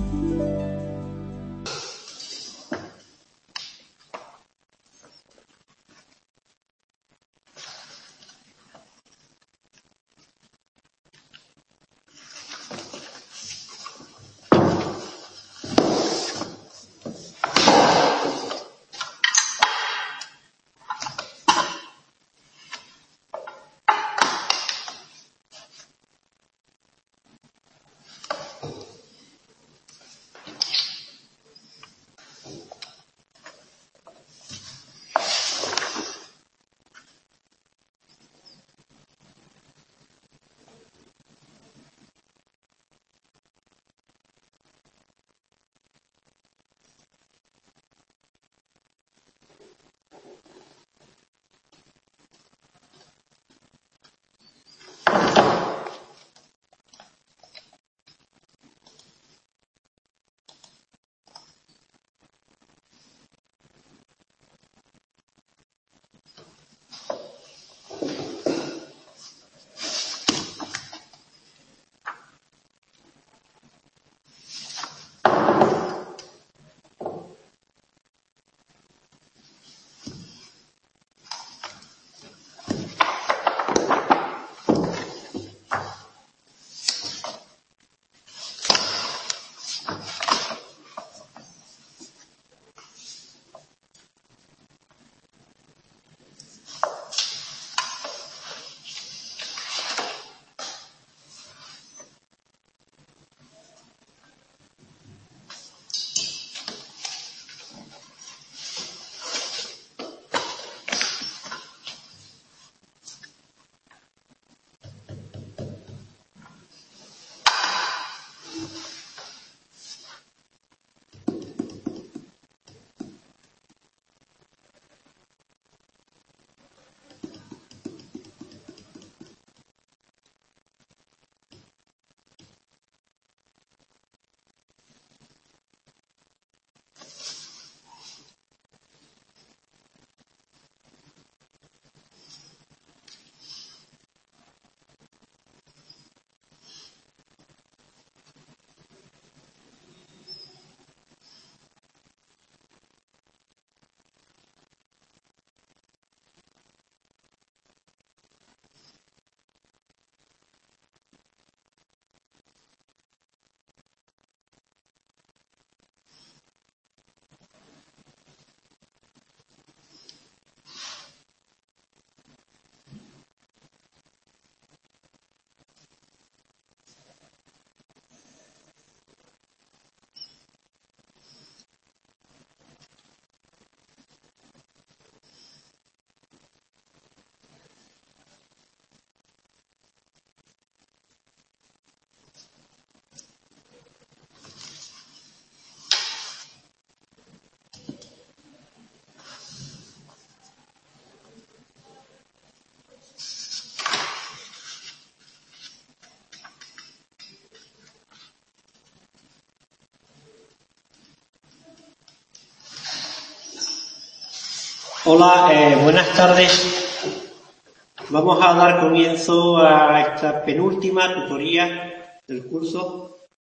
Hola, buenas tardes. Vamos a dar comienzo a esta penúltima tutoría del curso.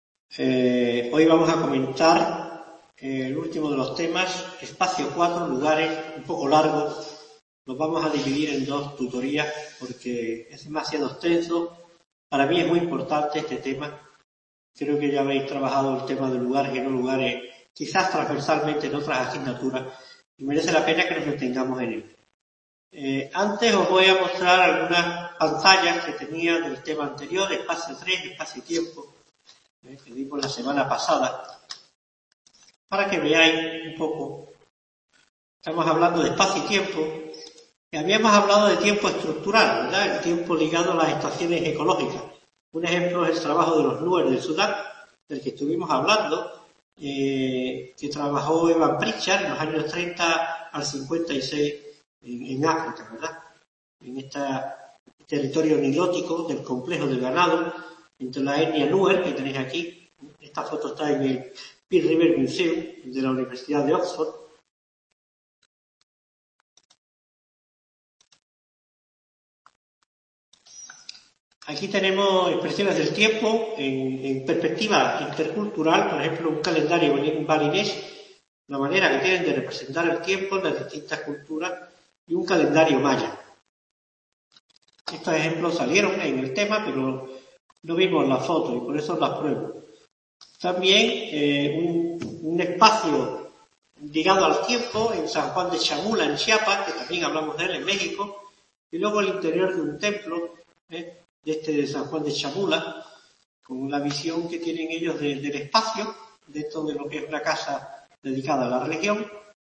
Hoy vamos a comentar el último de los temas, espacio 4, lugares, un poco largo. Los vamos a dividir en dos tutorías porque es demasiado extenso. Para mí es muy importante este tema. Creo que ya habéis trabajado el tema de lugares y no lugares, quizás transversalmente en otras asignaturas, y merece la pena que nos detengamos en él. Antes os voy a mostrar algunas pantallas que tenía del tema anterior, espacio 3, espacio-tiempo, que vimos la semana pasada, para que veáis un poco. Estamos hablando de espacio y tiempo, y habíamos hablado de tiempo estructural, ¿verdad? El tiempo ligado a las estaciones ecológicas. Un ejemplo es el trabajo de los NUER del Sudán, del que estuvimos hablando, que trabajó Evan Pritchard en los años 30 al 56 en África, ¿verdad? En este territorio nilótico del complejo del ganado, entre la etnia NUER, que tenéis aquí. Esta foto está en el Pearl River Museum de la Universidad de Oxford. Aquí tenemos expresiones del tiempo en perspectiva intercultural, por ejemplo, un calendario balinés, la manera que tienen de representar el tiempo en las distintas culturas, y un calendario maya. Estos ejemplos salieron en el tema, pero no vimos las fotos y por eso las pruebo. También un espacio ligado al tiempo en San Juan de Chamula, en Chiapas, que también hablamos de él en México, y luego el interior de un templo, de San Juan de Chamula, con la visión que tienen ellos del espacio, dentro de lo que es una casa dedicada a la religión.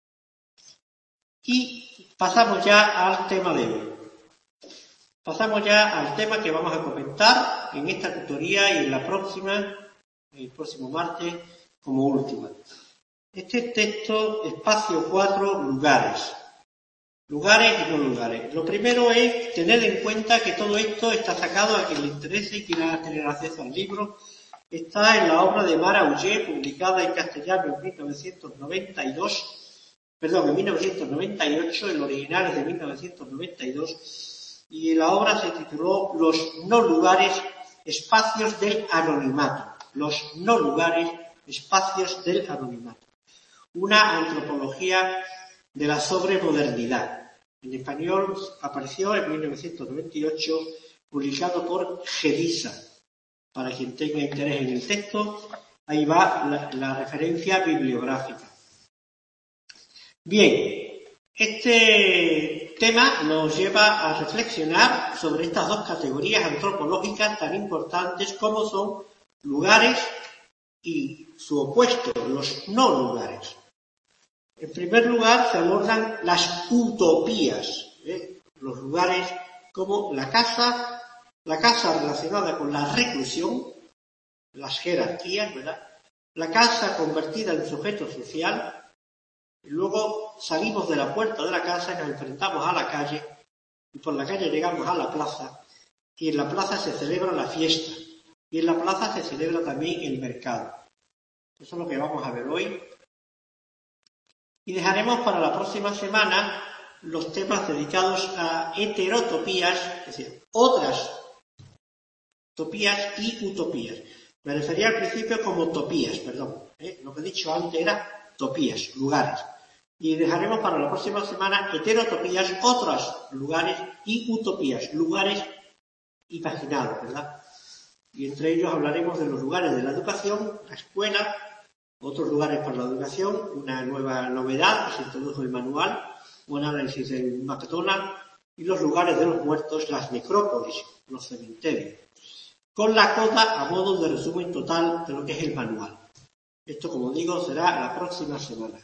Y pasamos ya al tema de hoy. Pasamos ya al tema que vamos a comentar en esta tutoría y en la próxima, el próximo martes, como última. Este texto, espacio 4, lugares. Lugares y no lugares. Lo primero es tener en cuenta que todo esto está sacado a quien le interese y quiera tener acceso al libro. Está en la obra de Mara Ullé, publicada en castellano en 1998, el original es de 1992, y la obra se tituló Los no lugares, espacios del anonimato. Los no lugares, espacios del anonimato. Una antropología de la sobremodernidad. En español apareció en 1998, publicado por Gedisa. Para quien tenga interés en el texto, ahí va la referencia bibliográfica. Bien, este tema nos lleva a reflexionar sobre estas dos categorías antropológicas tan importantes como son lugares y su opuesto, los no lugares. En primer lugar, se abordan las utopías, los lugares como la casa relacionada con la reclusión, las jerarquías, ¿verdad? La casa convertida en sujeto social, y luego salimos de la puerta de la casa y nos enfrentamos a la calle, y por la calle llegamos a la plaza, y en la plaza se celebra la fiesta, y en la plaza se celebra también el mercado. Eso es lo que vamos a ver hoy. Y dejaremos para la próxima semana los temas dedicados a heterotopías, es decir, otras topías y utopías. Me refería al principio como topías, perdón. Lo que he dicho antes era topías, lugares. Y dejaremos para la próxima semana heterotopías, otros lugares y utopías, lugares imaginados, ¿verdad? Y entre ellos hablaremos de los lugares de la educación, la escuela, otros lugares para la educación, una nueva novedad que se introdujo en el manual, un análisis del McDonald's, y los lugares de los muertos, las necrópolis, los cementerios, con la coda a modo de resumen total de lo que es el manual. Esto, como digo, será la próxima semana.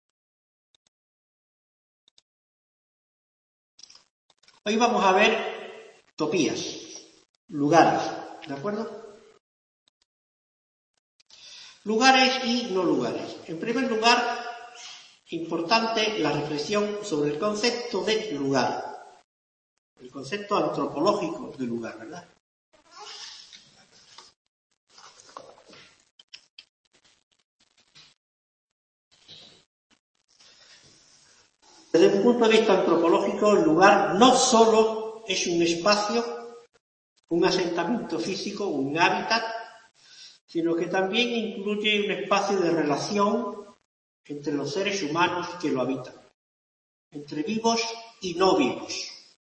Hoy vamos a ver topías, lugares, ¿de acuerdo? Lugares y no lugares. En primer lugar, importante la reflexión sobre el concepto de lugar, el concepto antropológico de lugar, ¿verdad? Desde un punto de vista antropológico, el lugar no solo es un espacio, un asentamiento físico, un hábitat, sino que también incluye un espacio de relación entre los seres humanos que lo habitan, entre vivos y no vivos.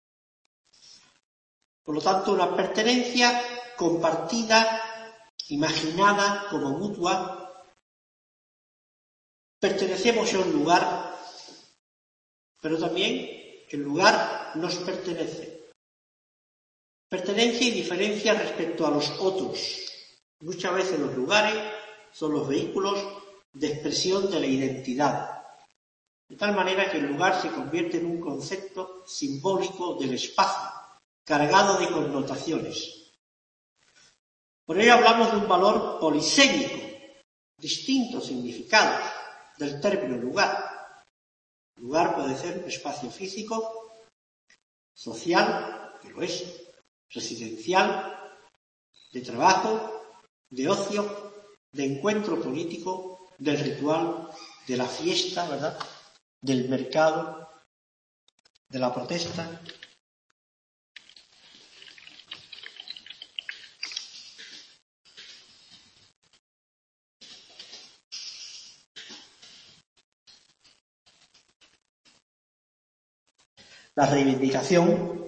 Por lo tanto, una pertenencia compartida, imaginada como mutua. Pertenecemos a un lugar, pero también el lugar nos pertenece. Pertenencia y diferencia respecto a los otros. Muchas veces los lugares son los vehículos de expresión de la identidad, de tal manera que el lugar se convierte en un concepto simbólico del espacio, cargado de connotaciones. Por ello hablamos de un valor polisémico, distintos significados del término lugar. Lugar puede ser un espacio físico, social, que lo es, residencial, de trabajo, de ocio, de encuentro político, del ritual, de la fiesta, ¿verdad?, del mercado, de la protesta. la reivindicación.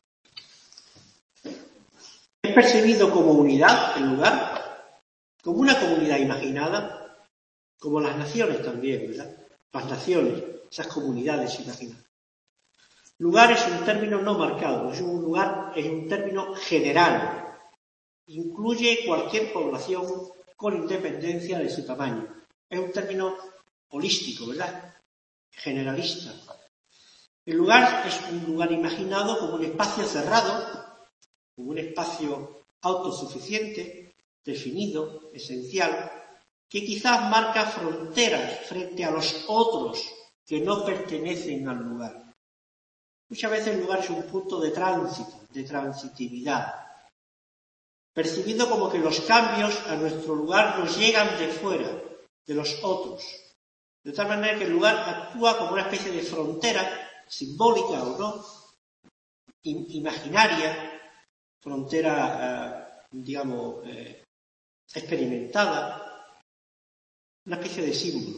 Es percibido como unidad el lugar, como una comunidad imaginada, como las naciones también, ¿verdad? Las naciones, esas comunidades imaginadas. Lugar es un término no marcado, es un término general. Incluye cualquier población con independencia de su tamaño. Es un término holístico, ¿verdad? Generalista. El lugar es un lugar imaginado como un espacio cerrado, como un espacio autosuficiente, definido, esencial, que quizás marca fronteras frente a los otros que no pertenecen al lugar. Muchas veces el lugar es un punto de tránsito, de transitividad, percibido como que los cambios a nuestro lugar nos llegan de fuera, de los otros. De tal manera que el lugar actúa como una especie de frontera, simbólica o no, imaginaria, frontera, experimentada, una especie de símbolo.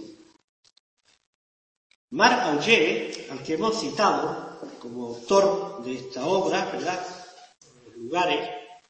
Marc Augé, al que hemos citado como autor de esta obra, ¿verdad?, Los lugares,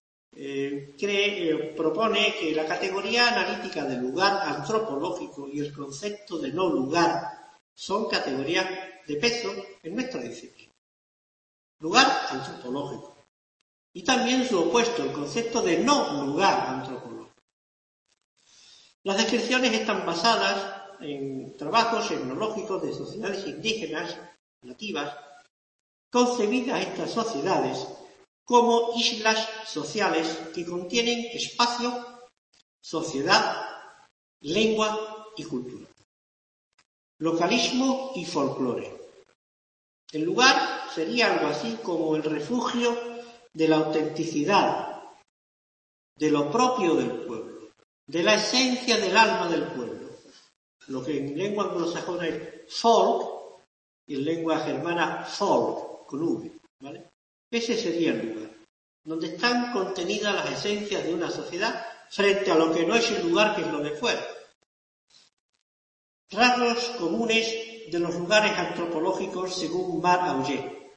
propone que la categoría analítica del lugar antropológico y el concepto de no lugar son categorías de peso en nuestra disciplina. Lugar antropológico. Y también su opuesto, el concepto de no lugar antropológico. Las descripciones están basadas en trabajos etnológicos de sociedades indígenas nativas, concebidas estas sociedades como islas sociales que contienen espacio, sociedad, lengua y cultura. Localismo y folclore. El lugar sería algo así como el refugio de la autenticidad, de lo propio del pueblo, de la esencia del alma del pueblo. Lo que en lengua anglosajona es folk y en lengua germana folk, con V, ¿vale? Ese sería el lugar, donde están contenidas las esencias de una sociedad frente a lo que no es el lugar, que es lo de fuera. Rasgos comunes de los lugares antropológicos según Marc Augé.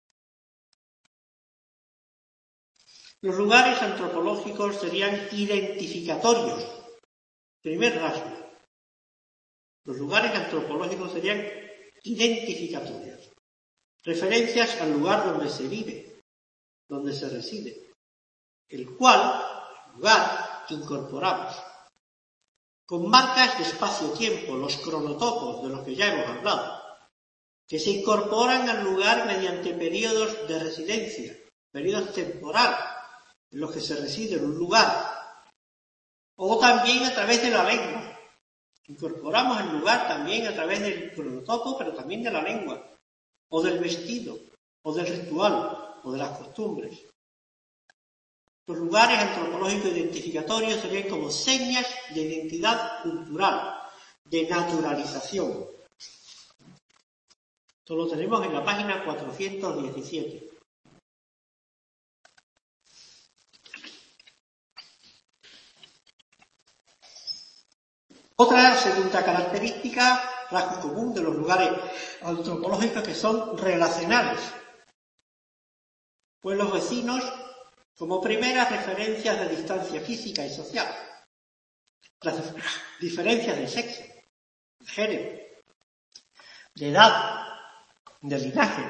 Los lugares antropológicos serían identificatorios. Primer rasgo. Los lugares antropológicos serían identificatorios. Referencias al lugar donde se vive, donde se reside, el lugar que incorporamos, con marcas de espacio-tiempo, los cronotopos de los que ya hemos hablado, que se incorporan al lugar mediante periodos de residencia, periodos temporales en los que se reside en un lugar, o también a través de la lengua. Incorporamos el lugar también a través del cronotopo, pero también de la lengua, o del vestido, o del ritual, o de las costumbres. Los lugares antropológicos identificatorios serían como señas de identidad cultural, de naturalización. Esto lo tenemos en la página 417. Otra segunda característica, rasgo común de los lugares antropológicos, que son relacionales. Pues los vecinos, como primeras referencias de distancia física y social. Las diferencias de sexo, de género, de edad, de linaje.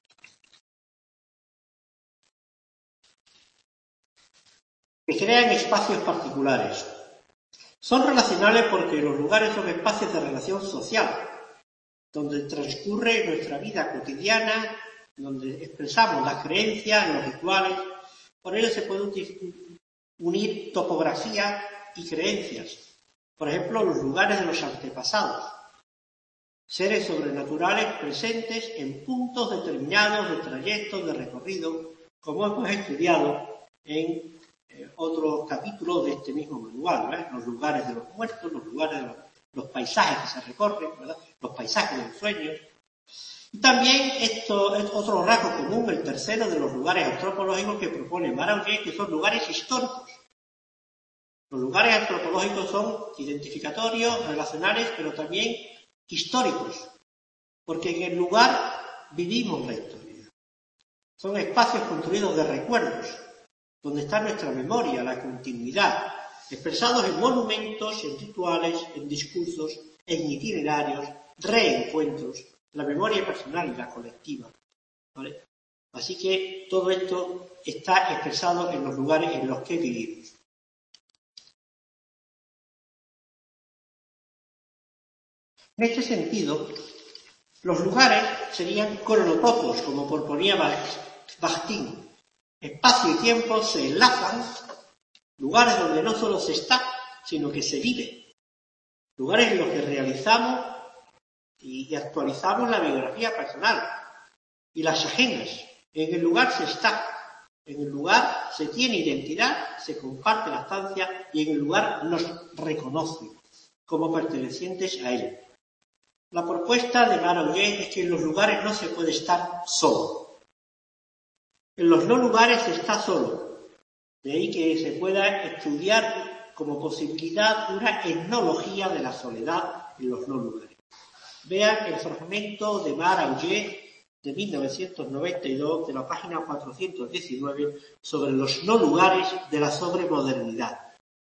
Que crean espacios particulares. Son relacionales porque los lugares son espacios de relación social, donde transcurre nuestra vida cotidiana, donde expresamos las creencias, los rituales. Por ello se puede unir topografía y creencias. Por ejemplo, los lugares de los antepasados. Seres sobrenaturales presentes en puntos determinados de trayectos, de recorrido, como hemos estudiado en otros capítulos de este mismo manual, ¿verdad? Los lugares de los muertos, los lugares de los paisajes que se recorren, ¿verdad? Los paisajes de los sueños. Y también esto es otro rasgo común, el tercero de los lugares antropológicos que propone Marc Augé, que son lugares históricos. Los lugares antropológicos son identificatorios, relacionales, pero también históricos, porque en el lugar vivimos la historia. Son espacios construidos de recuerdos, donde está nuestra memoria, la continuidad, expresados en monumentos, en rituales, en discursos, en itinerarios, reencuentros, la memoria personal y la colectiva, ¿vale? Así que todo esto está expresado en los lugares en los que vivimos. En este sentido, los lugares serían cronotopos, como proponía Bakhtin. Espacio y tiempo se enlazan, lugares donde no solo se está, sino que se vive. Lugares en los que realizamos y actualizamos la biografía personal y las ajenas. En el lugar se está, en el lugar se tiene identidad, se comparte la estancia y en el lugar nos reconoce como pertenecientes a él. La propuesta de Marouillet es que en los lugares no se puede estar solo. En los no lugares se está solo. De ahí que se pueda estudiar como posibilidad una etnología de la soledad en los no lugares. Vean el fragmento de Marouillet de 1992 de la página 419 sobre los no lugares de la sobremodernidad.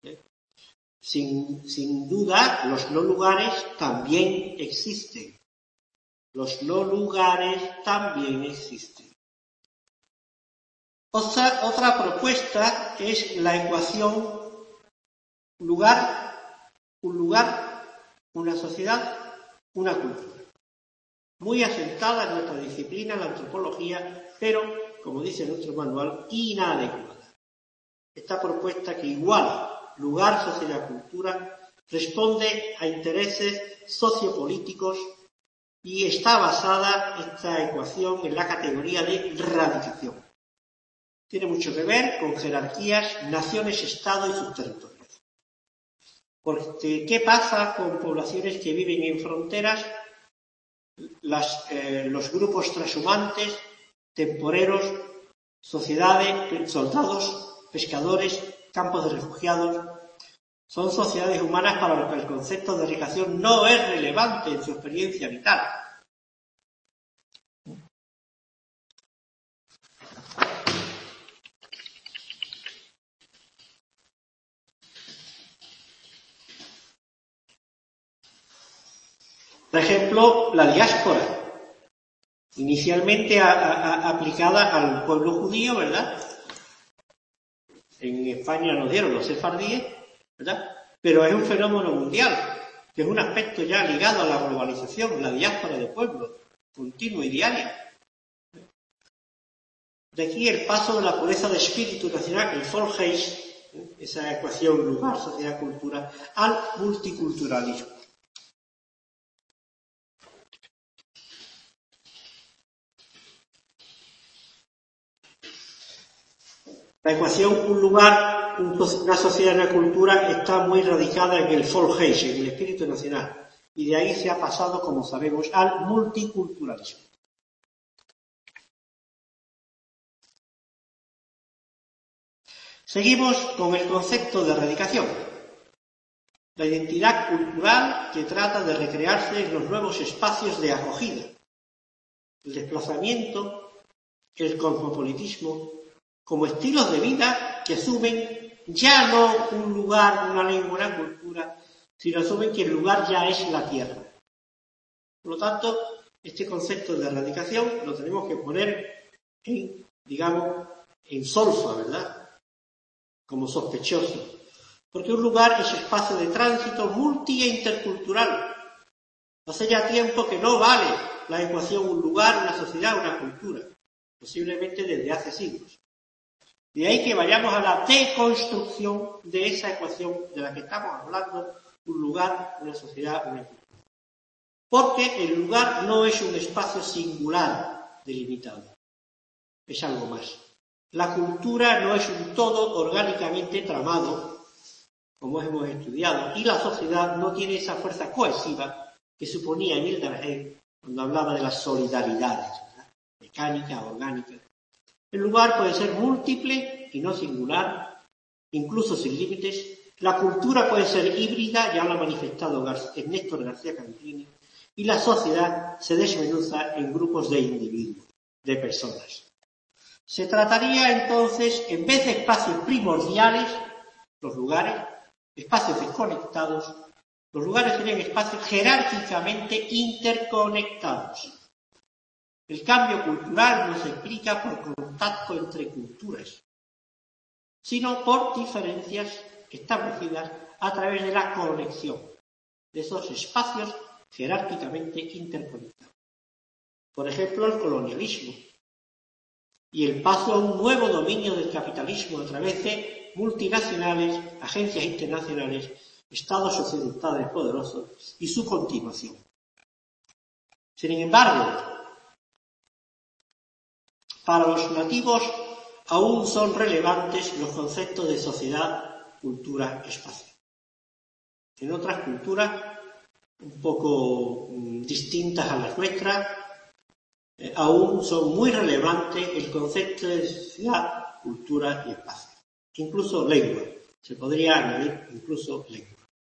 Sin duda, los no lugares también existen. Los no lugares también existen. Otra propuesta es la ecuación un lugar, una sociedad, una cultura. Muy asentada en nuestra disciplina, la antropología, pero, como dice nuestro manual, inadecuada. Esta propuesta que iguala lugar, sociedad, cultura, responde a intereses sociopolíticos y está basada esta ecuación en la categoría de radicación. Tiene mucho que ver con jerarquías, naciones, Estado y sus territorios. Porque, ¿qué pasa con poblaciones que viven en fronteras? Los grupos transhumantes, temporeros, sociedades, soldados, pescadores, campos de refugiados, son sociedades humanas para las que el concepto de radicación no es relevante en su experiencia vital. Por ejemplo, la diáspora, inicialmente aplicada al pueblo judío, ¿verdad? En España nos dieron los sefardíes, ¿verdad? Pero es un fenómeno mundial, que es un aspecto ya ligado a la globalización, la diáspora de pueblos, continua y diaria. De aquí el paso de la pureza de espíritu nacional, el Volksgeist, esa ecuación lugar, sociedad, cultura, al multiculturalismo. La ecuación un lugar, una sociedad, una cultura está muy radicada en el Volksgeist, en el espíritu nacional, y de ahí se ha pasado, como sabemos, al multiculturalismo. Seguimos con el concepto de radicación. La identidad cultural que trata de recrearse en los nuevos espacios de acogida. El desplazamiento, el cosmopolitismo, como estilos de vida que asumen ya no un lugar, una lengua, una cultura, sino asumen que el lugar ya es la tierra. Por lo tanto, este concepto de radicación lo tenemos que poner en, digamos, en solfa, ¿verdad? Como sospechoso. Porque un lugar es espacio de tránsito multi e intercultural. Hace ya tiempo que no vale la ecuación un lugar, una sociedad, una cultura. Posiblemente desde hace siglos. De ahí que vayamos a la deconstrucción de esa ecuación de la que estamos hablando, un lugar, una sociedad, una cultura. Porque el lugar no es un espacio singular delimitado, es algo más. La cultura no es un todo orgánicamente tramado, como hemos estudiado, y la sociedad no tiene esa fuerza cohesiva que suponía Émile Durkheim cuando hablaba de las solidaridades, ¿verdad? Mecánica, orgánica. El lugar puede ser múltiple y no singular, incluso sin límites. La cultura puede ser híbrida, ya lo ha manifestado Néstor García Campini, y la sociedad se desmenuza en grupos de individuos, de personas. Se trataría entonces, en vez de espacios primordiales, los lugares, espacios desconectados, los lugares serían espacios jerárquicamente interconectados. El cambio cultural no se explica por contacto entre culturas, sino por diferencias establecidas a través de la conexión de esos espacios jerárquicamente interconectados. Por ejemplo, el colonialismo y el paso a un nuevo dominio del capitalismo a través de multinacionales, agencias internacionales, estados occidentales poderosos y su continuación. Sin embargo, para los nativos aún son relevantes los conceptos de sociedad, cultura, espacio. En otras culturas, un poco distintas a las nuestras, aún son muy relevantes el concepto de sociedad, cultura y espacio. Incluso lengua. Se podría añadir incluso lengua.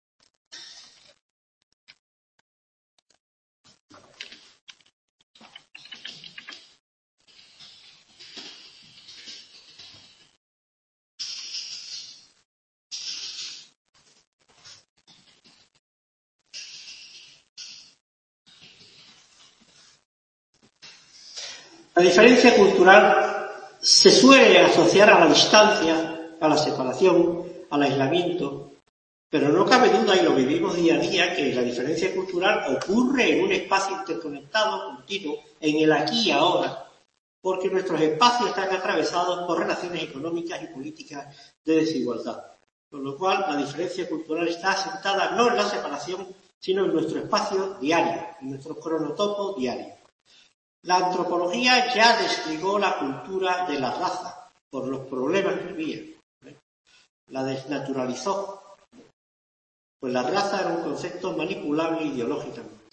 La diferencia cultural se suele asociar a la distancia, a la separación, al aislamiento, pero no cabe duda, y lo vivimos día a día, que la diferencia cultural ocurre en un espacio interconectado, continuo, en el aquí y ahora, porque nuestros espacios están atravesados por relaciones económicas y políticas de desigualdad. Con lo cual, la diferencia cultural está asentada no en la separación, sino en nuestro espacio diario, en nuestro cronotopo diario. La antropología ya desligó la cultura de la raza por los problemas que había. La desnaturalizó, pues la raza era un concepto manipulable ideológicamente.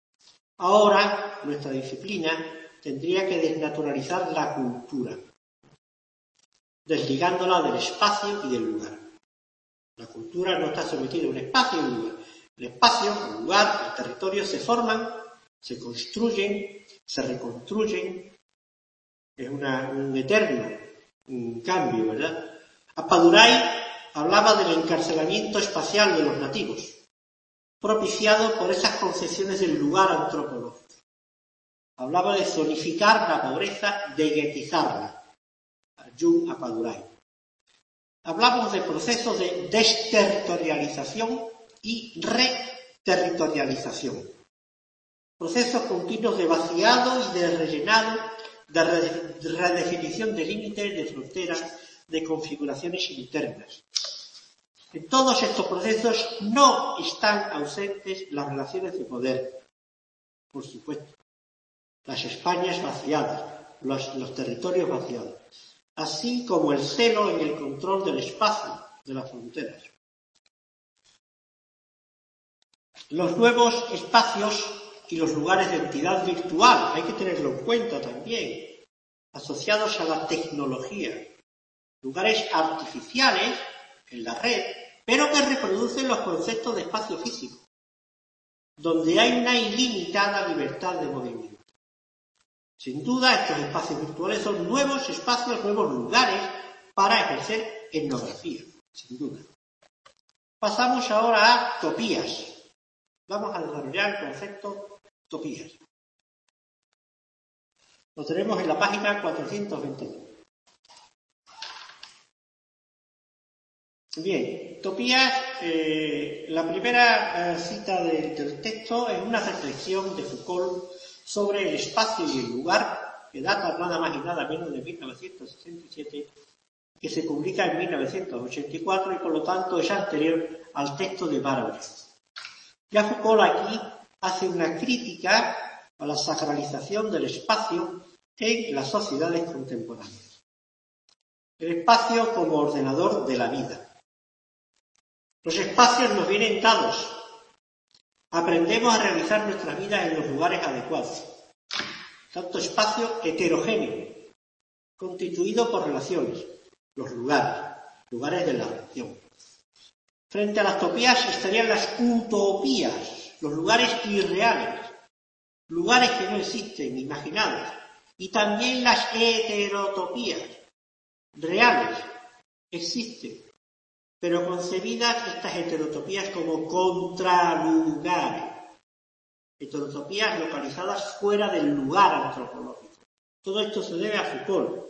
Ahora, nuestra disciplina tendría que desnaturalizar la cultura, desligándola del espacio y del lugar. La cultura no está sometida a un espacio y un lugar. El espacio, el lugar, el territorio se forman, se construyen, se reconstruyen. Es un eterno cambio, ¿verdad? Appadurai hablaba del encarcelamiento espacial de los nativos, propiciado por esas concepciones del lugar antropológico. Hablaba de zonificar la pobreza, de guetizarla. Jung Appadurai. Hablamos de procesos de desterritorialización y reterritorialización. Procesos continuos de vaciado y de rellenado, de redefinición de límites, de fronteras, de configuraciones internas. En todos estos procesos no están ausentes las relaciones de poder, por supuesto. Las Españas vaciadas, los territorios vaciados, así como el celo en el control del espacio, de las fronteras. Los nuevos espacios y los lugares de entidad virtual, hay que tenerlo en cuenta también, asociados a la tecnología. Lugares artificiales en la red, pero que reproducen los conceptos de espacio físico, donde hay una ilimitada libertad de movimiento. Sin duda, estos espacios virtuales son nuevos espacios, nuevos lugares para ejercer etnografía, sin duda. Pasamos ahora a topías. Vamos a desarrollar el concepto topías. Lo tenemos en la página 422. Bien, topías, la primera cita del texto es una reflexión de Foucault sobre el espacio y el lugar, que data nada más y nada menos de 1967, que se publica en 1984 y por lo tanto es anterior al texto de Barbares. Ya Foucault aquí hace una crítica a la sacralización del espacio en las sociedades contemporáneas. El espacio como ordenador de la vida. Los espacios nos vienen dados. Aprendemos a realizar nuestra vida en los lugares adecuados. Tanto espacio heterogéneo, constituido por relaciones, los lugares de la relación. Frente a las topías estarían las utopías, los lugares irreales, lugares que no existen, imaginados, Y también las heterotopías reales existen, pero concebidas estas heterotopías como contralugares. Heterotopías localizadas fuera del lugar antropológico. Todo esto se debe a Foucault.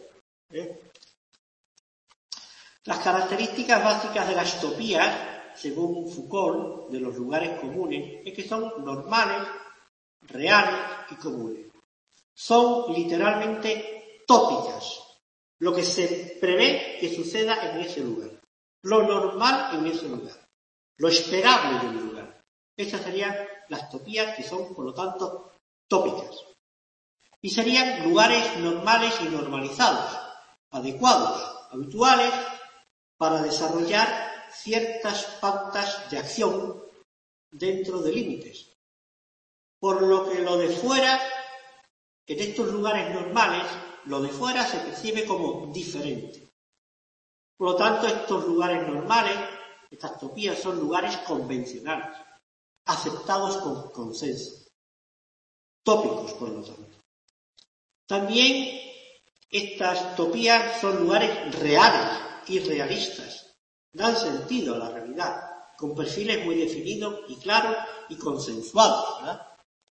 Las características básicas de las topías, según Foucault, de los lugares comunes, es que son normales, reales y comunes. Son literalmente tópicas, lo que se prevé que suceda en ese lugar, lo normal en ese lugar, lo esperable del lugar. Estas serían las topías, que son, por lo tanto, tópicas. Y serían lugares normales y normalizados, adecuados, habituales, para desarrollar ciertas pautas de acción dentro de límites. Por lo que lo de fuera, en estos lugares normales, lo de fuera se percibe como diferente. Por lo tanto, estos lugares normales, estas topías, son lugares convencionales, aceptados con consenso, tópicos, por lo tanto. También estas topías son lugares reales y realistas, dan sentido a la realidad, con perfiles muy definidos y claros y consensuados, ¿verdad?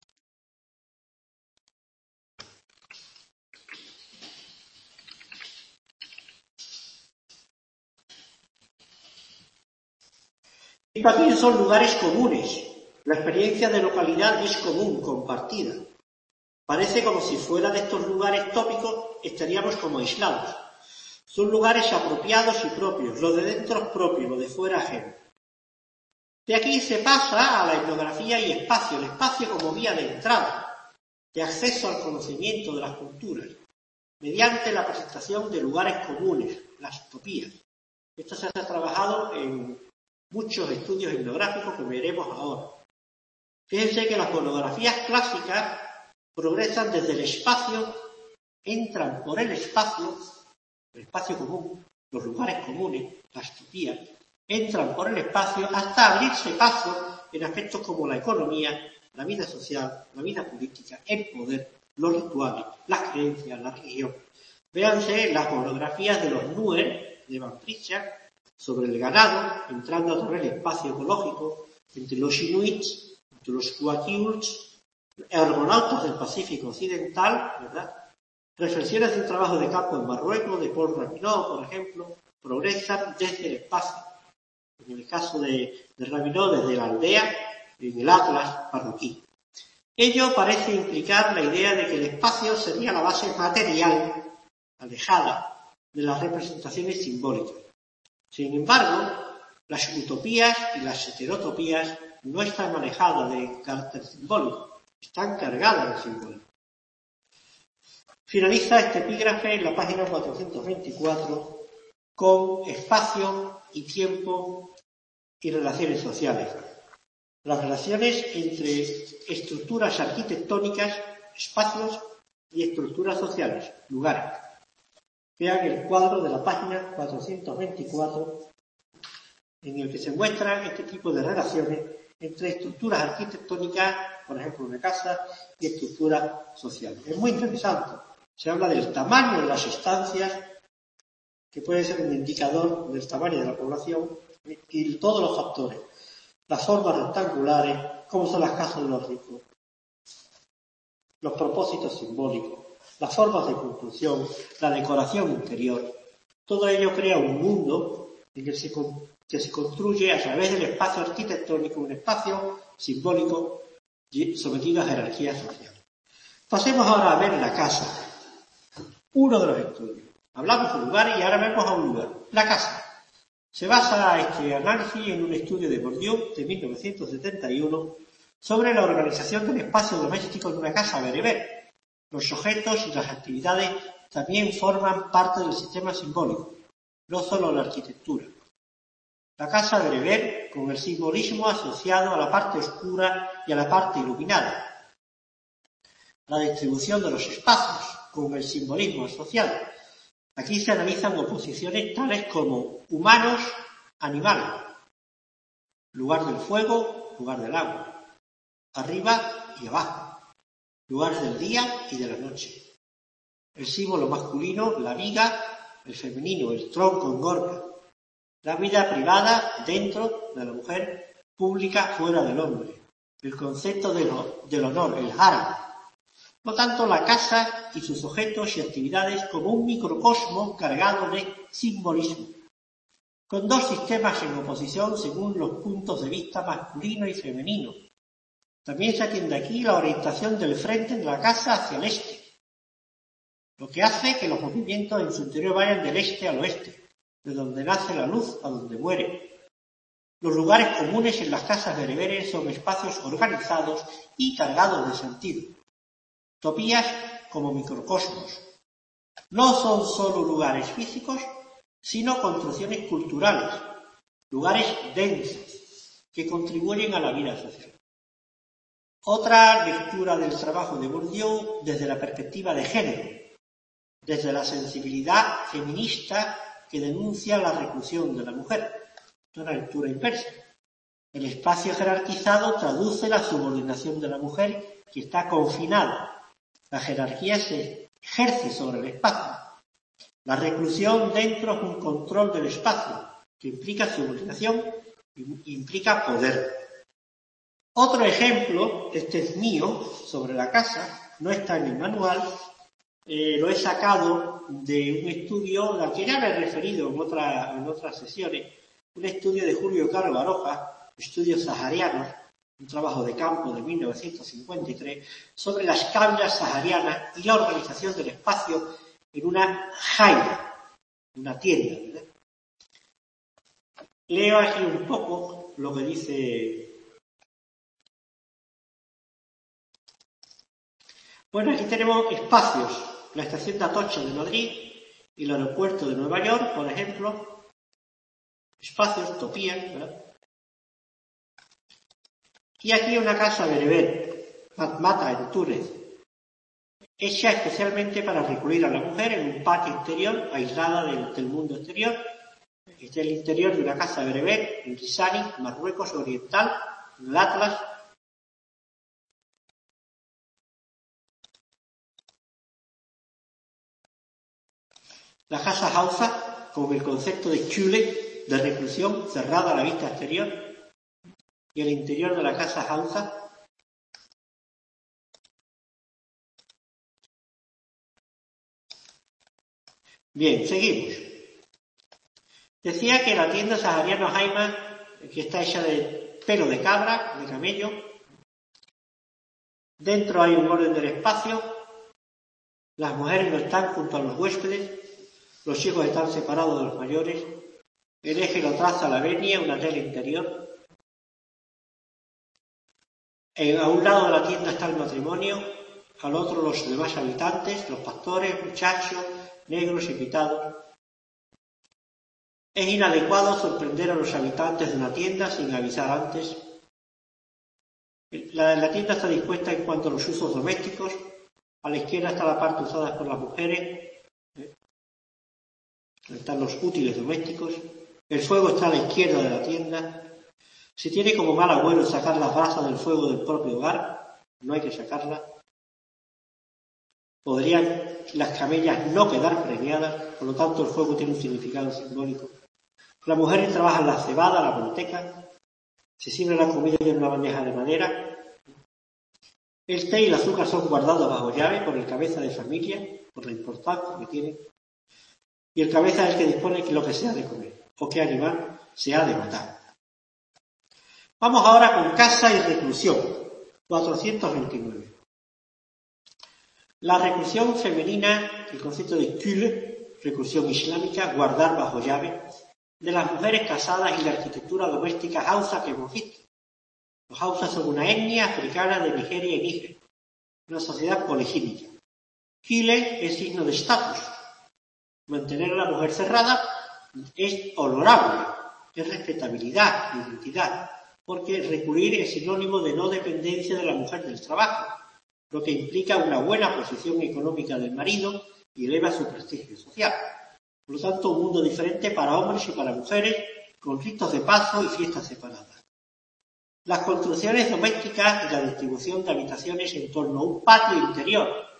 Y también son lugares comunes. La experiencia de localidad es común, compartida. Parece como si fuera de estos lugares tópicos estaríamos como aislados. Son lugares apropiados y propios, lo de dentro es propio, lo de fuera ajeno. De aquí se pasa a la etnografía y espacio, el espacio como vía de entrada, de acceso al conocimiento de las culturas, mediante la presentación de lugares comunes, las utopías. Esto se ha trabajado en muchos estudios etnográficos que veremos ahora. Fíjense que las monografías clásicas progresan desde el espacio, entran por el espacio común, los lugares comunes, las utopías, entran por el espacio hasta abrirse paso en aspectos como la economía, la vida social, la vida política, el poder, los rituales, las creencias, la religión. Véanse las monografías de los Nuer, de Van Pritchard, sobre el ganado, entrando a través del espacio ecológico, entre los inuits, entre los Huaquiuls, argonautas del Pacífico Occidental, ¿verdad? Reflexiones de un trabajo de campo en Marruecos, de Paul Rabineau, por ejemplo, progresan desde el espacio. En el caso de Rabineau, desde la aldea, en el Atlas marroquí. Ello parece implicar la idea de que el espacio sería la base material, alejada de las representaciones simbólicas. Sin embargo, las utopías y las heterotopías no están alejadas de carácter simbólico, están cargadas de símbolos. Finaliza este epígrafe en la página 424 con espacio y tiempo y relaciones sociales. Las relaciones entre estructuras arquitectónicas, espacios y estructuras sociales, lugares. Vean el cuadro de la página 424 en el que se muestran este tipo de relaciones entre estructuras arquitectónicas, por ejemplo una casa, y estructuras sociales. Es muy interesante. Se habla del tamaño de las estancias, que puede ser un indicador del tamaño de la población, y todos los factores. Las formas rectangulares, cómo son las casas de los ricos, los propósitos simbólicos, las formas de construcción, la decoración interior. Todo ello crea un mundo en el que se construye a través del espacio arquitectónico, un espacio simbólico sometido a jerarquías sociales. Pasemos ahora a ver la casa. Uno de los estudios. Hablamos de lugares y ahora vemos a un lugar. La casa. Se basa este análisis en un estudio de Bourdieu de 1971 sobre la organización del espacio doméstico de una casa bereber. Los objetos y las actividades también forman parte del sistema simbólico, no solo la arquitectura. La casa bereber con el simbolismo asociado a la parte oscura y a la parte iluminada. La distribución de los espacios con el simbolismo asociado. Aquí se analizan oposiciones tales como humanos, animales, lugar del fuego, lugar del agua, arriba y abajo, lugares del día y de la noche, el símbolo masculino, la viga, el femenino, el tronco engorda. La vida privada dentro de la mujer, pública fuera del hombre. El concepto del honor, el harem. Por tanto, la casa y sus objetos y actividades como un microcosmo cargado de simbolismo, con dos sistemas en oposición según los puntos de vista masculino y femenino. También se atiende aquí la orientación del frente de la casa hacia el este, lo que hace que los movimientos en su interior vayan del este al oeste, de donde nace la luz a donde muere. Los lugares comunes en las casas bereberes son espacios organizados y cargados de sentido. Topías como microcosmos. No son solo lugares físicos, sino construcciones culturales, lugares densos, que contribuyen a la vida social. Otra lectura del trabajo de Bourdieu desde la perspectiva de género, desde la sensibilidad feminista que denuncia la reclusión de la mujer. Es una lectura inversa. El espacio jerarquizado traduce la subordinación de la mujer que está confinada. La jerarquía se ejerce sobre el espacio. La reclusión dentro es un control del espacio, que implica subordinación, implica poder. Otro ejemplo, este es mío, sobre la casa, no está en el manual, lo he sacado de un estudio al que ya me he referido en otras sesiones, un estudio de Julio Caro Baroja, Estudios Saharianos, un trabajo de campo de 1953, sobre las cámaras saharianas y la organización del espacio en una jaira, una tienda, ¿verdad? Leo aquí un poco lo que dice. Bueno, aquí tenemos espacios. La estación de Atocha de Madrid y el aeropuerto de Nueva York, por ejemplo. Espacios, topías, ¿verdad? Y aquí una casa bereber, Matmata, en Túnez, hecha especialmente para recluir a la mujer en un patio interior, aislada del mundo exterior. Este es el interior de una casa bereber en Risani, Marruecos Oriental, en el Atlas. La casa Hausa, con el concepto de chule, de reclusión cerrada a la vista exterior, y el interior de la casa Hausa. Bien, seguimos. Decía que la tienda sahariana Jaima, que está hecha de pelo de cabra, de camello, dentro hay un orden del espacio, las mujeres no están junto a los huéspedes, los chicos están separados de los mayores, el eje lo traza la venia, una tela interior. A un lado de la tienda está el matrimonio, al otro los demás habitantes, los pastores, muchachos, negros invitados. Es inadecuado sorprender a los habitantes de una tienda sin avisar antes. La tienda está dispuesta en cuanto a los usos domésticos. A la izquierda está la parte usada por las mujeres. Están los útiles domésticos. El fuego está a la izquierda de la tienda. Se tiene como mal agüero sacar las brasas del fuego del propio hogar. No hay que sacarlas. Podrían las camellas no quedar preñadas, por lo tanto el fuego tiene un significado simbólico. Las mujeres trabajan la cebada, la manteca, se sirve la comida en una bandeja de madera. El té y el azúcar son guardados bajo llave por el cabeza de familia, por la importancia que tienen. Y el cabeza es el que dispone de lo que se ha de comer, o qué animal se ha de matar. Vamos ahora con casa y reclusión, 429. La reclusión femenina, el concepto de kül, reclusión islámica, guardar bajo llave, de las mujeres casadas y la arquitectura doméstica hausa que hemos visto. Los hausas son una etnia africana de Nigeria y Níger, una sociedad poligínica. Kyle es signo de estatus. Mantener a la mujer cerrada es honorable, es respetabilidad, identidad, porque recluir es sinónimo de no dependencia de la mujer del trabajo, lo que implica una buena posición económica del marido y eleva su prestigio social. Por lo tanto, un mundo diferente para hombres y para mujeres, con ritos de paso y fiestas separadas. Las construcciones domésticas y la distribución de habitaciones en torno a un patio interior,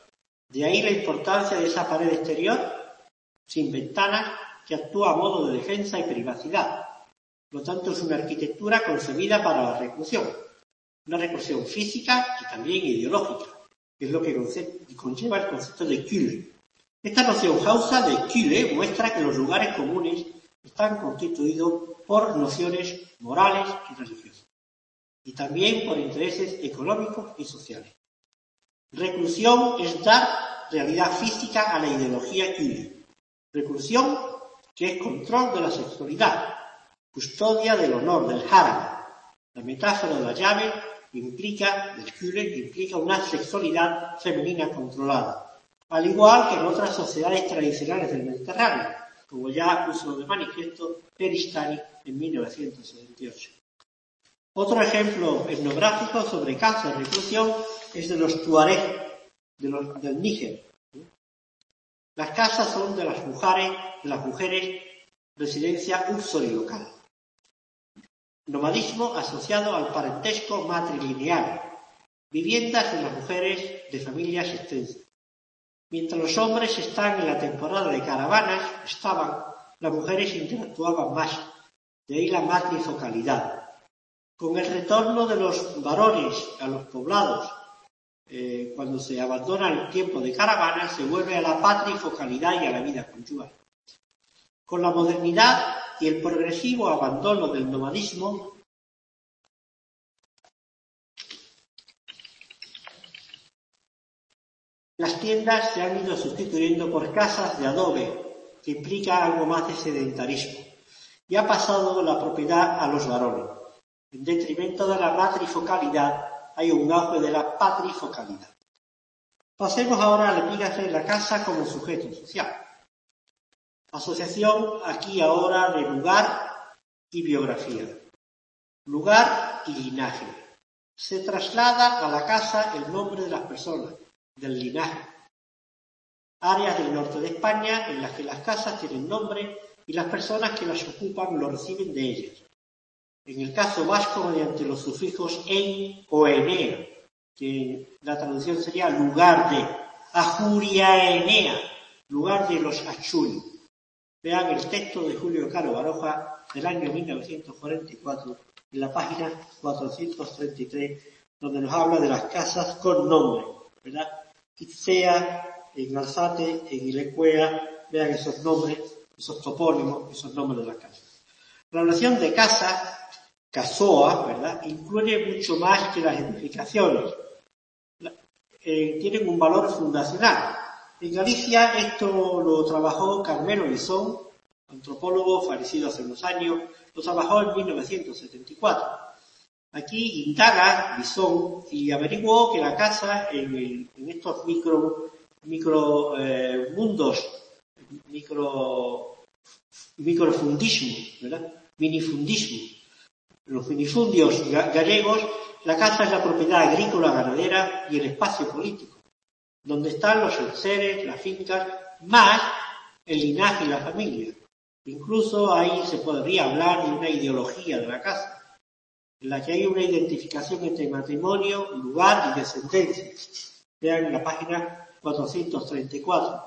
De ahí la importancia de esa pared exterior, sin ventanas, que actúa a modo de defensa y privacidad. Por lo tanto, es una arquitectura concebida para la reclusión. Una reclusión física y también ideológica, que es lo que conlleva el concepto de Kühle. Esta noción hausa de Kühle muestra que los lugares comunes están constituidos por nociones morales y religiosas, y también por intereses económicos y sociales. Reclusión es dar realidad física a la ideología Kühle. Reclusión, que es control de la sexualidad, custodia del honor, del harem. La metáfora de la llave del Kühle implica una sexualidad femenina controlada, al igual que en otras sociedades tradicionales del Mediterráneo, como ya puso de manifiesto Peristani en 1978. Otro ejemplo etnográfico sobre casas de reclusión es de los tuareg del Níger. Las casas son de las mujeres residencia uxori-local. Nomadismo asociado al parentesco matrilineal. Viviendas de las mujeres de familias extensas. Mientras los hombres están en la temporada de caravanas, las mujeres interactuaban más. De ahí la matrifocalidad. Con el retorno de los varones a los poblados, cuando se abandona el tiempo de caravanas, se vuelve a la patrifocalidad y a la vida conyugal. Con la modernidad y el progresivo abandono del nomadismo, las tiendas se han ido sustituyendo por casas de adobe, que implica algo más de sedentarismo, y ha pasado la propiedad a los varones. En detrimento de la matrifocalidad, hay un auge de la patrifocalidad. Pasemos ahora al epígrafe de la casa como sujeto social. Asociación aquí ahora de lugar y biografía. Lugar y linaje. Se traslada a la casa el nombre de las personas, del linaje. Áreas del norte de España en las que las casas tienen nombre y las personas que las ocupan lo reciben de ellas. En el caso vasco, mediante los sufijos en o enea, que la traducción sería lugar de, Ajuriaenea, lugar de los Achuri. Vean el texto de Julio Caro Baroja del año 1944, en la página 433, donde nos habla de las casas con nombre, ¿verdad? Itzea, en Alzate, en Ilecuea, vean esos nombres, esos topónimos, esos nombres de las casas. La noción de casa, casoa, ¿verdad?, incluye mucho más que las edificaciones. Tienen un valor fundacional. En Galicia esto lo trabajó Carmelo Lisón, antropólogo fallecido hace unos años, lo trabajó en 1974. Aquí indaga Lisón y averiguó que la casa en estos microfundismos, ¿verdad?, minifundismos, los minifundios gallegos, la casa es la propiedad agrícola, ganadera y el espacio político, donde están los enseres, las fincas, más el linaje y la familia. Incluso ahí se podría hablar de una ideología de la casa, en la que hay una identificación entre matrimonio, lugar y descendencia. Vean en la página 434.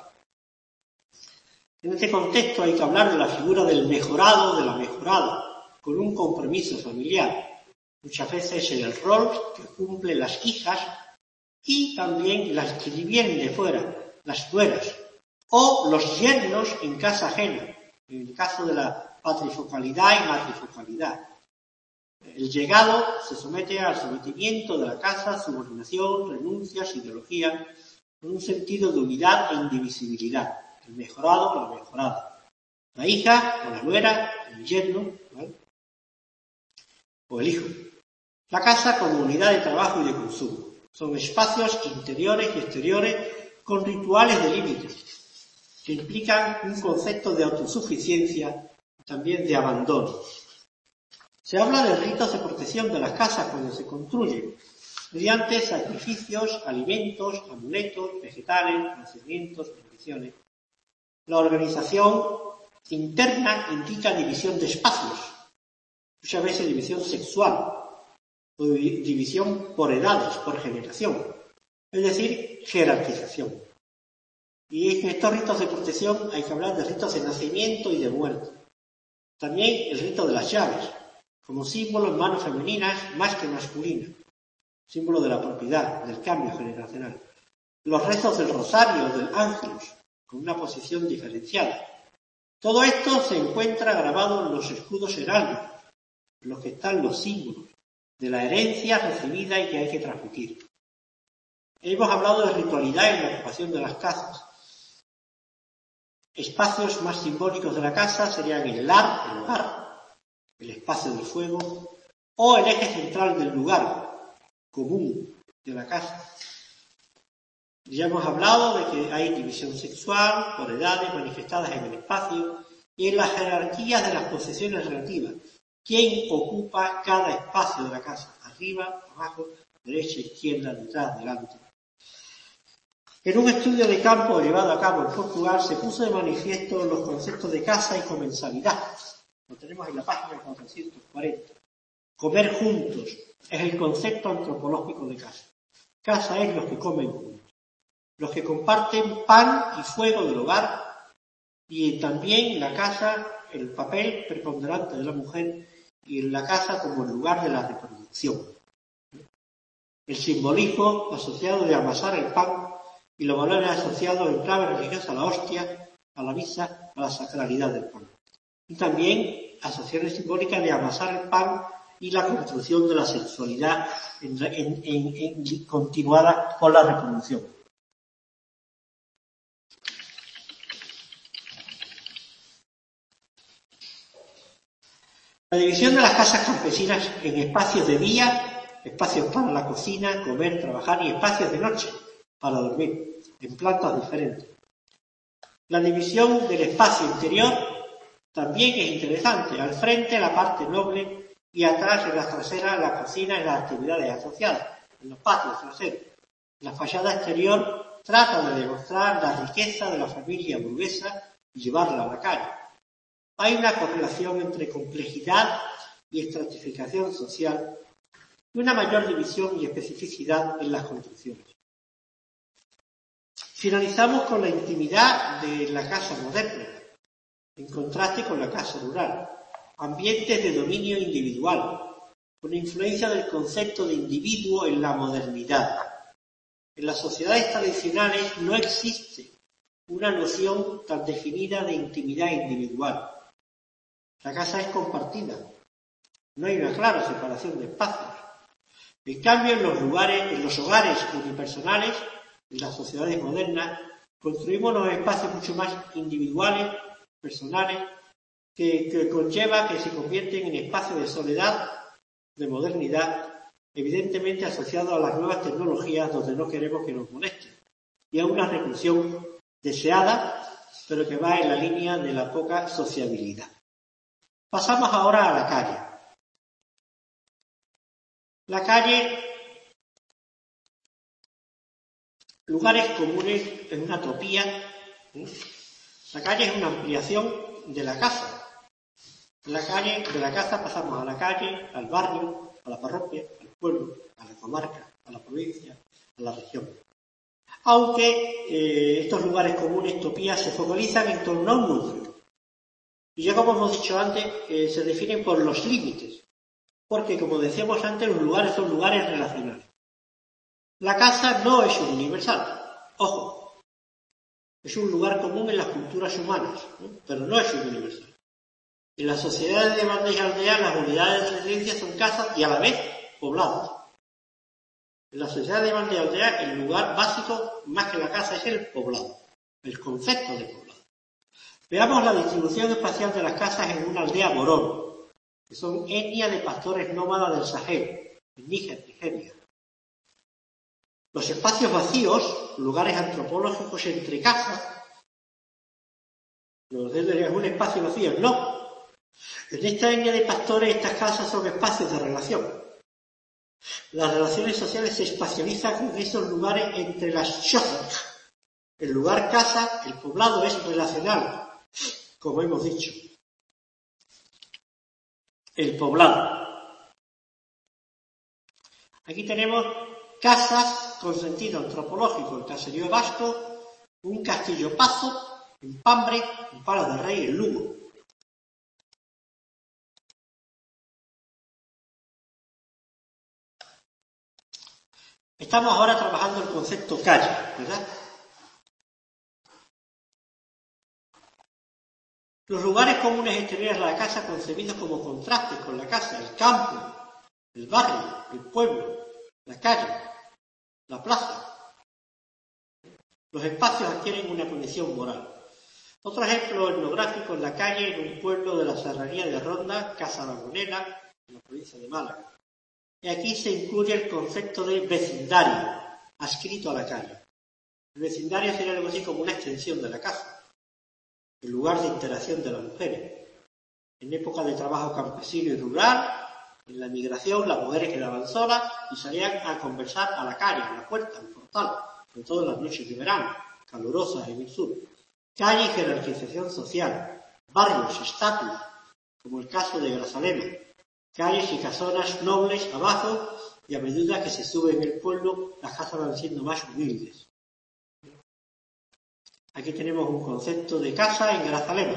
En este contexto hay que hablar de la figura del mejorado o de la mejorada, con un compromiso familiar. Muchas veces en el rol que cumplen las hijas y también las que vienen de fuera, las nueras, o los yernos en casa ajena, en el caso de la patrifocalidad y matrifocalidad. El llegado se somete al sometimiento de la casa, subordinación, renuncias, ideología, con un sentido de unidad e indivisibilidad. El mejorado o la mejorada. La hija o la nuera, el yerno, ¿vale?, o el hijo. La casa como unidad de trabajo y de consumo. Son espacios interiores y exteriores con rituales de límites, que implican un concepto de autosuficiencia y también de abandono. Se habla de ritos de protección de las casas cuando se construyen, mediante sacrificios, alimentos, amuletos, vegetales, nacimientos, bendiciones. La organización interna indica división de espacios, muchas veces división sexual, o división por edades, por generación, es decir, jerarquización. Y en estos ritos de protección hay que hablar de ritos de nacimiento y de muerte. También el rito de las llaves, como símbolo en manos femeninas más que masculinas, símbolo de la propiedad, del cambio generacional. Los rezos del rosario, del ángelus, con una posición diferenciada. Todo esto se encuentra grabado en los escudos heráldicos, en los que están los símbolos de la herencia recibida y que hay que transmitir. Hemos hablado de ritualidad en la ocupación de las casas. Espacios más simbólicos de la casa serían el hogar, el espacio del fuego o el eje central del lugar común de la casa. Ya hemos hablado de que hay división sexual por edades manifestadas en el espacio y en las jerarquías de las posesiones relativas. ¿Quién ocupa cada espacio de la casa? Arriba, abajo, derecha, izquierda, detrás, delante. En un estudio de campo llevado a cabo en Portugal se puso de manifiesto los conceptos de casa y comensalidad. Lo tenemos en la página 440. Comer juntos es el concepto antropológico de casa. Casa es los que comen juntos, los que comparten pan y fuego del hogar, y también la casa, el papel preponderante de la mujer, y en la casa como el lugar de la reproducción. El simbolismo asociado de amasar el pan y los valores asociados en clave religiosa a la hostia, a la misa, a la sacralidad del pan. Y también asociaciones simbólicas de amasar el pan y la construcción de la sexualidad continuada por la reproducción. La división de las casas campesinas en espacios de día, espacios para la cocina, comer, trabajar y espacios de noche para dormir, en plantas diferentes. La división del espacio interior también es interesante. Al frente la parte noble y atrás en las traseras la cocina y las actividades asociadas, en los patios traseros. La fachada exterior trata de demostrar la riqueza de la familia burguesa y llevarla a la calle. Hay una correlación entre complejidad y estratificación social y una mayor división y especificidad en las construcciones. Finalizamos con la intimidad de la casa moderna, en contraste con la casa rural. Ambientes de dominio individual, con influencia del concepto de individuo en la modernidad. En las sociedades tradicionales no existe una noción tan definida de intimidad individual. La casa es compartida. No hay una clara separación de espacios. En cambio, en los hogares unipersonales, en las sociedades modernas, construimos unos espacios mucho más individuales, personales, que conlleva que se convierten en espacios de soledad, de modernidad, evidentemente asociados a las nuevas tecnologías donde no queremos que nos molesten, y a una reclusión deseada, pero que va en la línea de la poca sociabilidad. Pasamos ahora a la calle. La calle, lugares comunes en una utopía. La calle es una ampliación de la casa. De la casa pasamos a la calle, al barrio, a la parroquia, al pueblo, a la comarca, a la provincia, a la región. Aunque estos lugares comunes, utopías, se focalizan en torno a un núcleo. Y ya como hemos dicho antes, se definen por los límites, porque como decíamos antes, los lugares son lugares relacionales. La casa no es universal, ojo, es un lugar común en las culturas humanas, ¿no? Pero no es universal. En las sociedades de bandas y aldeas, las unidades de residencia son casas y a la vez poblados. En la sociedad de bandas y aldeas, el lugar básico, más que la casa, es el poblado, el concepto de poblado. Veamos la distribución espacial de las casas en una aldea morón, que son etnias de pastores nómadas del Sahel, en Níger, Nigeria. Los espacios vacíos, lugares antropológicos entre casas, ¿es un espacio vacío? No. En esta etnia de pastores, estas casas son espacios de relación. Las relaciones sociales se espacializan en esos lugares entre las chozas. El lugar casa, el poblado es relacional, como hemos dicho. El poblado. Aquí tenemos casas con sentido antropológico, el caserío vasco, un Castillo Pazo en Pambre, en Palos del Rey, en Lugo. Estamos ahora trabajando el concepto calle, ¿verdad? Los lugares comunes exteriores a la casa concebidos como contrastes con la casa, el campo, el barrio, el pueblo, la calle, la plaza. Los espacios adquieren una condición moral. Otro ejemplo etnográfico es la calle en un pueblo de la Serranía de Ronda, Casa Lagunera, en la provincia de Málaga. Y aquí se incluye el concepto de vecindario, adscrito a la calle. El vecindario sería algo así como una extensión de la casa, el lugar de interacción de las mujeres. En época de trabajo campesino y rural, en la migración, las mujeres quedaban solas y salían a conversar a la calle, a la puerta, al portal, sobre todo en las noches de verano, calurosas en el sur. Calle y jerarquización social, barrios, estatus, como el caso de Grazalema, calles y casonas nobles abajo, y a medida que se sube en el pueblo, las casas van siendo más humildes. Aquí tenemos un concepto de casa en Grazalema.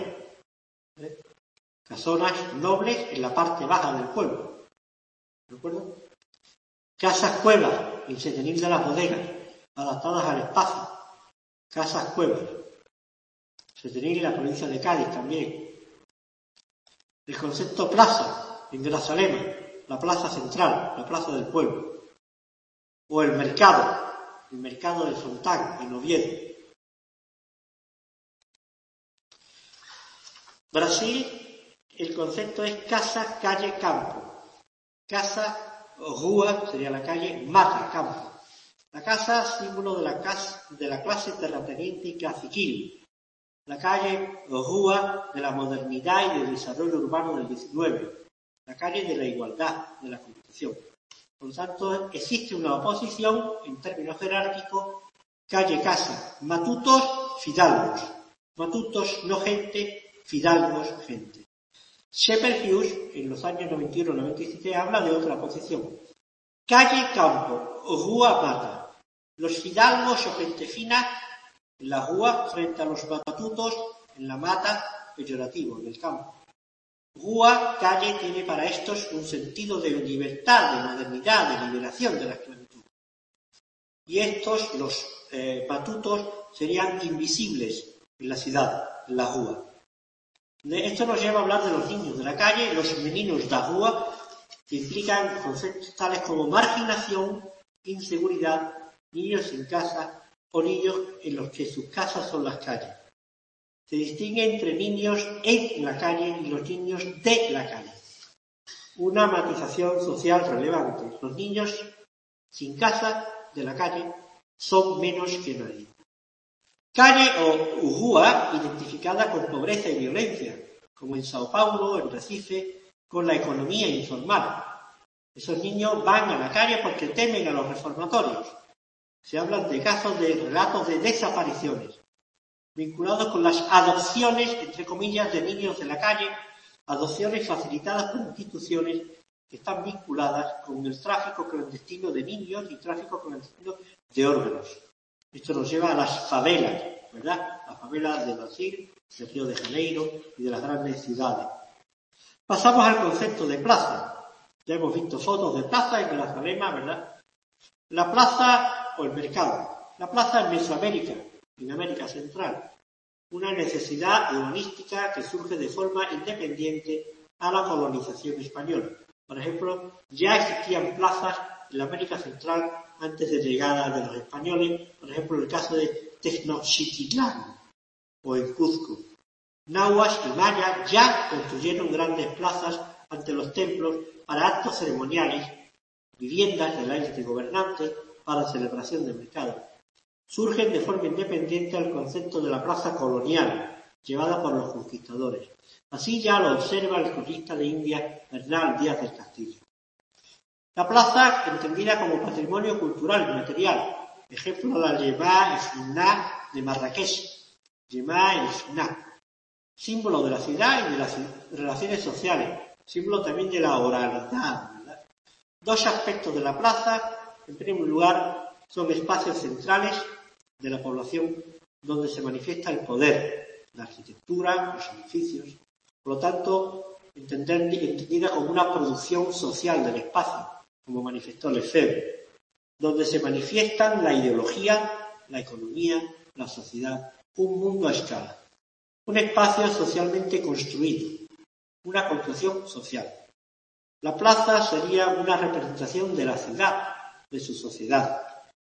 Casonas nobles en la parte baja del pueblo. ¿De acuerdo? Casas cuevas en Setenil de las Bodegas, adaptadas al espacio. Casas cuevas. Setenil en la provincia de Cádiz también. El concepto plaza en Grazalema, la plaza central, la plaza del pueblo. O el mercado de Fontán en Oviedo. Brasil, el concepto es casa, calle, campo. Casa o rúa sería la calle, mata, campo. La casa, símbolo de la clase terrateniente y caciquil. La calle o rúa de la modernidad y del desarrollo urbano del XIX. La calle de la igualdad, de la competición. Por lo tanto, existe una oposición en términos jerárquicos, calle-casa, matutos, fidalgos. Matutos, no gente, fidalgos, gente. Shepherd Hughes, en los años 91-97, habla de otra posición. Calle-campo, rúa-mata. Los fidalgos o gente fina en la rúa frente a los matutos en la mata, peyorativo, en el campo. Rúa, calle, tiene para estos un sentido de libertad, de modernidad, de liberación de la esclavitud. Y estos, los matutos, serían invisibles en la ciudad, en la rúa. Esto nos lleva a hablar de los niños de la calle, los meninos da rúa, que implican conceptos tales como marginación, inseguridad, niños sin casa o niños en los que sus casas son las calles. Se distingue entre niños en la calle y los niños de la calle. Una matización social relevante. Los niños sin casa de la calle son menos que nadie. Calle o rúa identificada con pobreza y violencia, como en Sao Paulo, en Recife, con la economía informal. Esos niños van a la calle porque temen a los reformatorios. Se hablan de casos de relatos de desapariciones, vinculados con las adopciones, entre comillas, de niños de la calle, adopciones facilitadas por instituciones que están vinculadas con el tráfico clandestino de niños y tráfico clandestino de órganos. Esto nos lleva a las favelas, ¿verdad? Las favelas de Brasil, de Río de Janeiro y de las grandes ciudades. Pasamos al concepto de plaza. Ya hemos visto fotos de plaza en Grazalema, ¿verdad? La plaza o el mercado. La plaza en Mesoamérica, en América Central. Una necesidad urbanística que surge de forma independiente a la colonización española. Por ejemplo, ya existían plazas en la América Central antes de llegada de los españoles, por ejemplo, el caso de Tenochtitlán o en Cuzco. Nahuas y mayas ya construyeron grandes plazas ante los templos para actos ceremoniales, viviendas de la élite gobernante para celebración de mercado. Surgen de forma independiente al concepto de la plaza colonial, llevada por los conquistadores. Así ya lo observa el cronista de India Bernal Díaz del Castillo. La plaza, entendida como patrimonio cultural y material, ejemplo la Yemá Esna de Marrakech, Yemá Esna, símbolo de la ciudad y de las relaciones sociales, símbolo también de la oralidad, ¿verdad? Dos aspectos de la plaza. En primer lugar, son espacios centrales de la población donde se manifiesta el poder, la arquitectura, los edificios. Por lo tanto, entendida como una producción social del espacio, como manifestó Lefebvre, donde se manifiestan la ideología, la economía, la sociedad, un mundo a escala, un espacio socialmente construido, una construcción social. La plaza sería una representación de la ciudad, de su sociedad.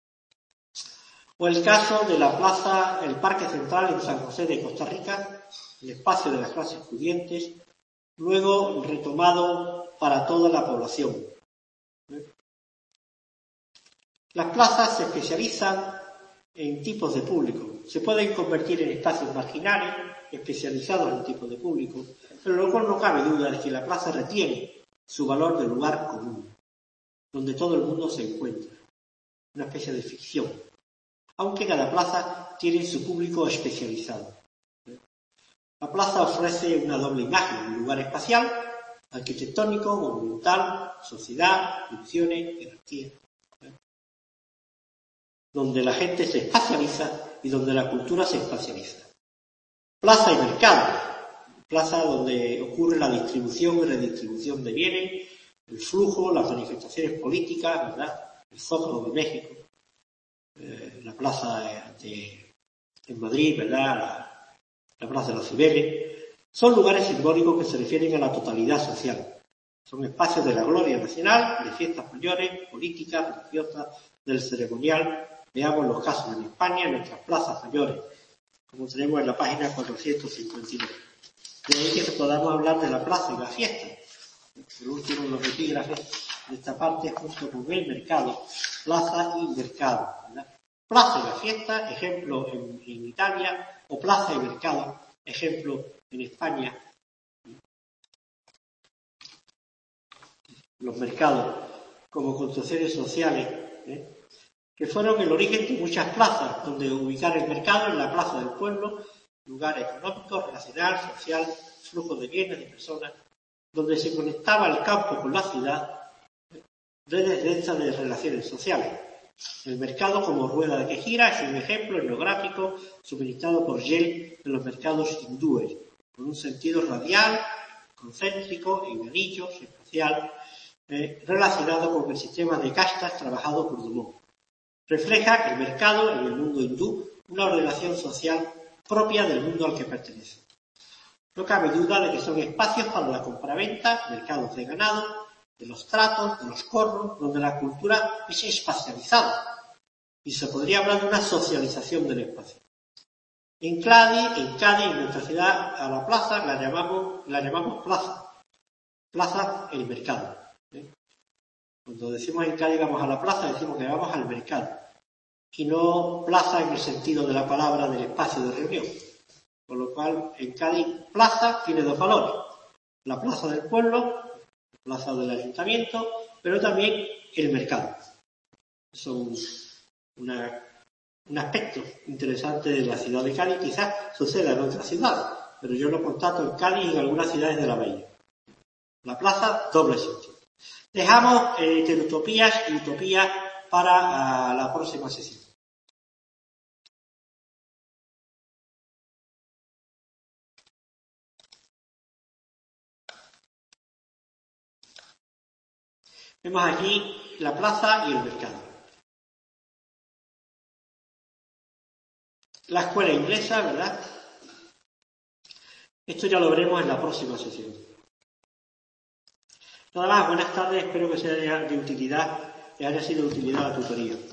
O el caso de la plaza, el Parque Central en San José de Costa Rica, el espacio de las clases pudientes, luego retomado para toda la población. Las plazas se especializan en tipos de público. Se pueden convertir en espacios marginales, especializados en tipos de público, pero luego no cabe duda de que la plaza retiene su valor de lugar común, donde todo el mundo se encuentra, una especie de ficción, aunque cada plaza tiene su público especializado. La plaza ofrece una doble imagen, un lugar espacial, arquitectónico, monumental, sociedad, funciones, jerarquía, donde la gente se espacializa y donde la cultura se espacializa. Plaza y mercado, plaza donde ocurre la distribución y redistribución de bienes, el flujo, las manifestaciones políticas, ¿verdad? El Zócalo de México, la plaza en Madrid, ¿verdad? La plaza de los Cibeles, son lugares simbólicos que se refieren a la totalidad social. Son espacios de la gloria nacional, de fiestas mayores, políticas, religiosas, del ceremonial. Veamos los casos en España, en nuestras plazas mayores, como tenemos en la página 459. De ahí que podamos hablar de la plaza y la fiesta. El último de los epígrafes de esta parte junto con el mercado, plaza y mercado, ¿verdad? Plaza y la fiesta, ejemplo en Italia, o plaza y mercado, ejemplo en España. Los mercados como construcciones sociales, que fueron el origen de muchas plazas, donde ubicar el mercado en la plaza del pueblo, lugar económico, relacional, social, flujo de bienes, de personas, donde se conectaba el campo con la ciudad, redes densas de relaciones sociales. El mercado como rueda que gira es un ejemplo etnográfico suministrado por Yale en los mercados hindúes, con un sentido radial, concéntrico, en anillos, espacial, relacionado con el sistema de castas trabajado por Dumont. Refleja el mercado en el mundo hindú una ordenación social propia del mundo al que pertenece. No cabe duda de que son espacios para la compraventa, mercados de ganado, de los tratos, de los corros, donde la cultura es espacializada y se podría hablar de una socialización del espacio. En Cádiz, en nuestra ciudad, a la plaza la llamamos plaza el mercado. Cuando decimos en Cádiz vamos a la plaza, decimos que vamos al mercado y no plaza en el sentido de la palabra del espacio de reunión. Con lo cual, en Cádiz, plaza tiene dos valores. La plaza del pueblo, la plaza del ayuntamiento, pero también el mercado. Son un aspecto interesante de la ciudad de Cádiz. Quizás suceda en otras ciudades, pero yo lo constato en Cádiz y en algunas ciudades de la bahía. La plaza, doble sentido. Dejamos heterotopías y utopías para la próxima sesión. Vemos aquí la plaza y el mercado. La escuela inglesa, ¿verdad? Esto ya lo veremos en la próxima sesión. Nada más, buenas tardes, espero que sea de utilidad, que haya sido de utilidad la tutoría.